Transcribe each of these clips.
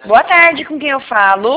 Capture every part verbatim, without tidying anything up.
Boa tarde, com quem eu falo?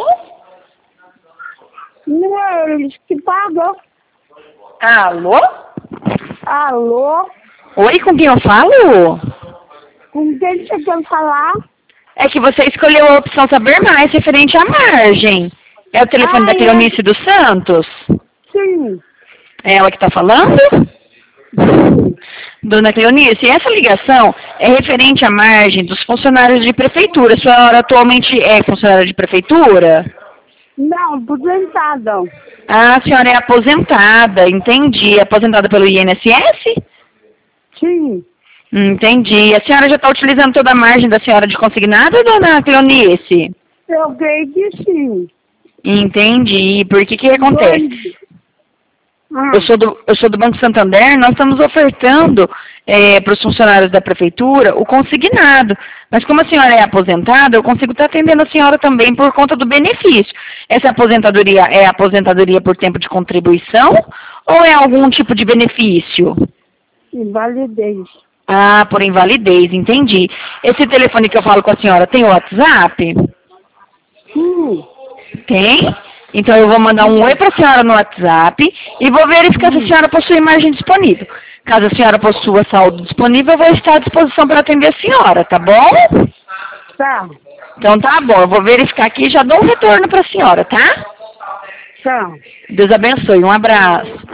Não é eles que pagam. Alô? Alô? Oi, com quem eu falo? Com quem você quer falar? É que você escolheu a opção Saber Mais referente à margem. É o telefone Ah, da Cleonice é? dos Santos? Sim. É ela que está falando? Sim. Dona Cleonice, essa ligação é referente à margem dos funcionários de prefeitura. A senhora atualmente é funcionária de prefeitura? Não, aposentada. Ah, a senhora é aposentada, entendi. Aposentada pelo I N S S? Sim. Entendi. A senhora já está utilizando toda a margem da senhora de consignado, dona Cleonice? Eu creio que sim. Entendi. Por que que acontece? Ah, Eu sou do, eu sou do Banco Santander, nós estamos ofertando é, para os funcionários da prefeitura o consignado. Mas como a senhora é aposentada, eu consigo estar atendendo a senhora também por conta do benefício. Essa aposentadoria é aposentadoria por tempo de contribuição ou é algum tipo de benefício? invalidez. Ah, por invalidez, entendi. Esse telefone que eu falo com a senhora tem o WhatsApp? Sim. Tem? Então eu vou mandar um oi para a senhora no WhatsApp e vou verificar se a senhora possui margem disponível. Caso a senhora possua saldo disponível, eu vou estar à disposição para atender a senhora, tá bom? Tá. Então tá bom, eu vou verificar aqui e já dou um retorno para a senhora, tá? Tá. Deus abençoe, um abraço.